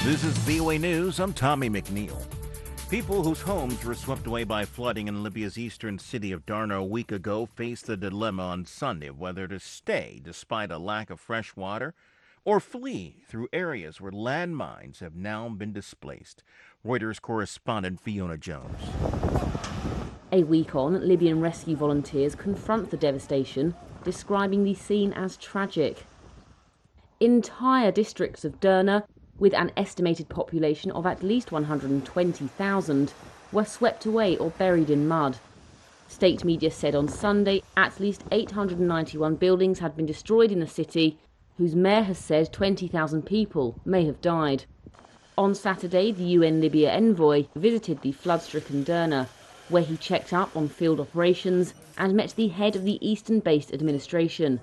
This is VOA News. I'm Tommy McNeil. People whose homes were swept away by flooding in Libya's eastern city of Darna a week ago faced the dilemma on Sunday of whether to stay despite a lack of fresh water or flee through areas where landmines have now been displaced. Reuters correspondent Fiona Jones. A week on, Libyan rescue volunteers confront the devastation, describing the scene as tragic. Entire districts of Derna, with an estimated population of at least 120,000, were swept away or buried in mud. State media said on Sunday at least 891 buildings had been destroyed in the city, whose mayor has said 20,000 people may have died. On Saturday, the UN Libya envoy visited the flood-stricken Derna, where he checked up on field operations and met the head of the eastern-based administration.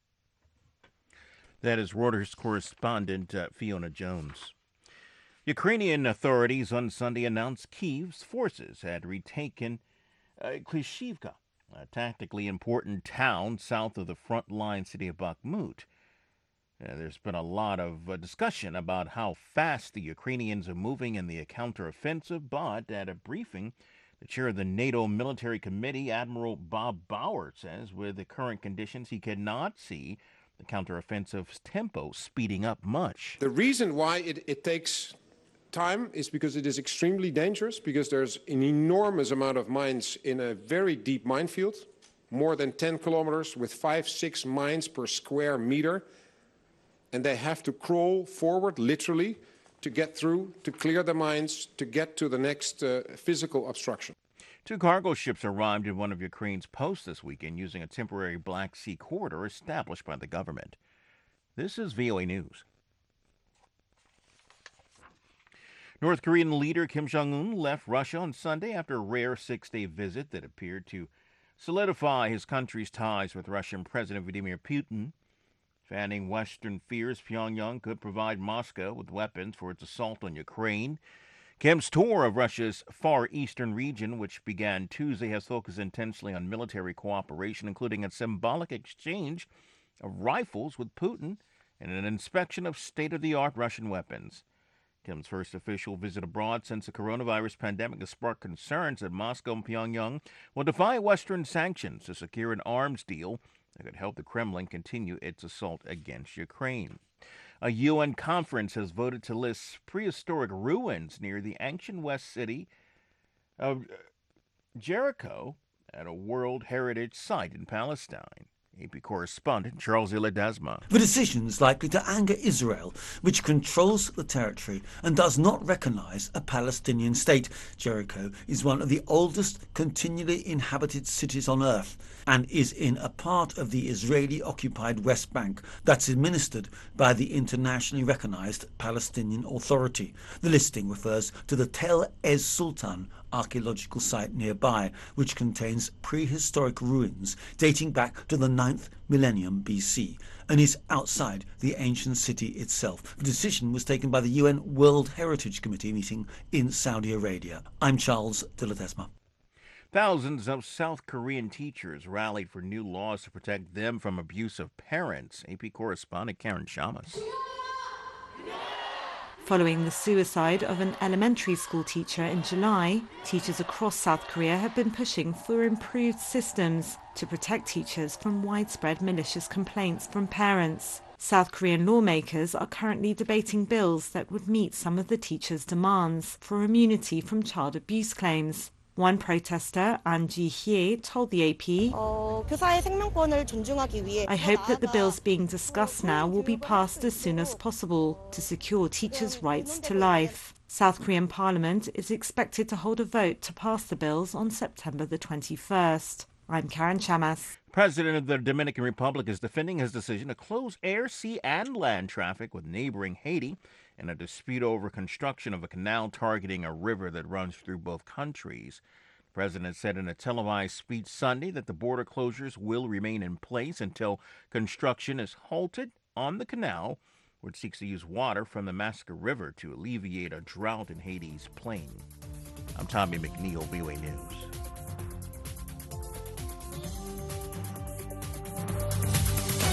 That is Reuters correspondent Fiona Jones. Ukrainian authorities on Sunday announced Kyiv's forces had retaken Klishivka, a tactically important town south of the front-line city of Bakhmut. There's been a lot of discussion about how fast the Ukrainians are moving in the counteroffensive, but at a briefing, the chair of the NATO Military Committee, Admiral Bob Bauer, says with the current conditions he cannot see the counteroffensive's tempo speeding up much. The reason why it takes time is because it is extremely dangerous, because there's an enormous amount of mines in a very deep minefield, more than 10 kilometers with 5-6 mines per square meter. And they have to crawl forward, literally, to get through, to clear the mines, to get to the next physical obstruction. 2 cargo ships arrived in one of Ukraine's posts this weekend using a temporary Black Sea corridor established by the government. This is VOA News. North Korean leader Kim Jong-un left Russia on Sunday after a rare 6-day visit that appeared to solidify his country's ties with Russian President Vladimir Putin. Fanning Western fears Pyongyang could provide Moscow with weapons for its assault on Ukraine. Kim's tour of Russia's far eastern region, which began Tuesday, has focused intensely on military cooperation, including a symbolic exchange of rifles with Putin and an inspection of state-of-the-art Russian weapons. Kim's first official visit abroad since the coronavirus pandemic has sparked concerns that Moscow and Pyongyang will defy Western sanctions to secure an arms deal that could help the Kremlin continue its assault against Ukraine. A UN conference has voted to list prehistoric ruins near the ancient west city of Jericho at a World Heritage Site in Palestine. AP correspondent Charles Ledesma. The decision is likely to anger Israel, which controls the territory and does not recognize a Palestinian state. Jericho is one of the oldest continually inhabited cities on earth and is in a part of the Israeli-occupied West Bank that's administered by the internationally recognized Palestinian Authority. The listing refers to the Tel Ez Sultan archaeological site nearby, which contains prehistoric ruins dating back to the 9th millennium BC and is outside the ancient city itself. The decision was taken by the UN World Heritage Committee meeting in Saudi Arabia. I'm Charles de Ledesma. Thousands of South Korean teachers rallied for new laws to protect them from abusive parents. AP correspondent Karen Shamas. Following the suicide of an elementary school teacher in July, teachers across South Korea have been pushing for improved systems to protect teachers from widespread malicious complaints from parents. South Korean lawmakers are currently debating bills that would meet some of the teachers' demands for immunity from child abuse claims. One protester, An Ji-hye, told the AP, I hope that the bills being discussed now will be passed as soon as possible to secure teachers' rights to life. South Korean Parliament is expected to hold a vote to pass the bills on September the 21st. I'm Karen Chamas. President of the Dominican Republic is defending his decision to close air, sea, and land traffic with neighboring Haiti in a dispute over construction of a canal targeting a river that runs through both countries. The president said in a televised speech Sunday that the border closures will remain in place until construction is halted on the canal, which seeks to use water from the Massacre River to alleviate a drought in Haiti's plain. I'm Tommy McNeil, VOA News.